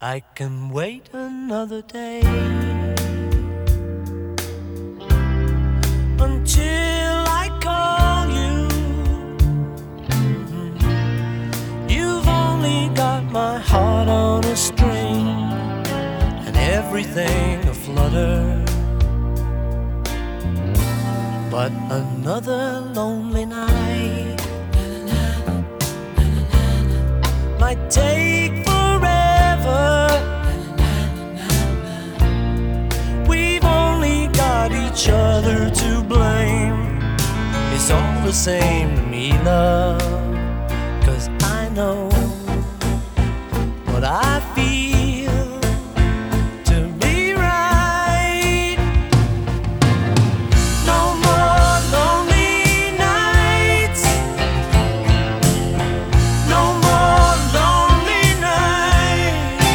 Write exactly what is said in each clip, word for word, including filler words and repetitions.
I can wait another day until I call you. Mm-hmm. You've only got my heart on a string and everything aflutter. But another lonely night might take forever. We've only got each other to blame. It's all the same to me, love, 'cause I know what I feel to be right. No more lonely nights, no more lonely nights.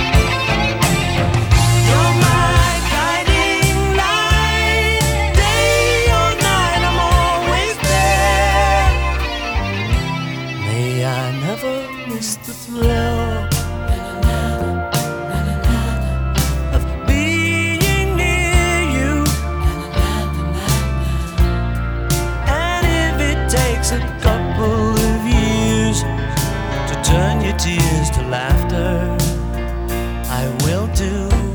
You're my guiding light, day or night, I'm always there. May I never miss the thrill of being near you. And if it takes a couple of years to turn your tears to laughter, I will do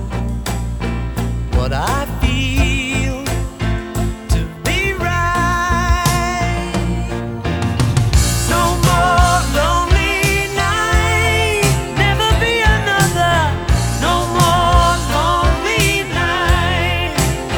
what I feel to be right. No more lonely night, never be another. No more lonely night.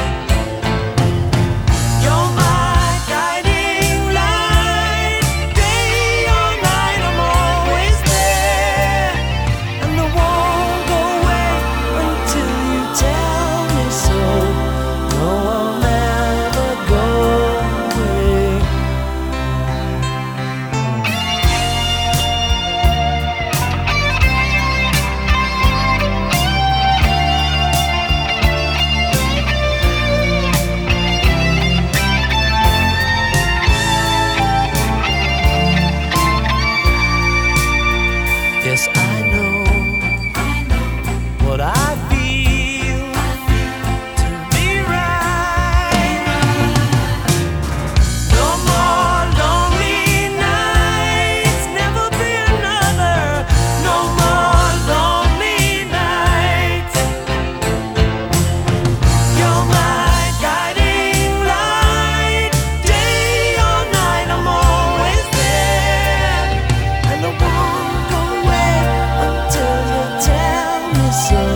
You're my guiding light, day or night, I'm always there. And I won't go away until you tell me so. No, I'll never go away. Yes, I know what I feel to be right. No more lonely nights, never be another. No more lonely nights. You're my guiding light, day or night, I'm always there. And I won't go away until you tell me so.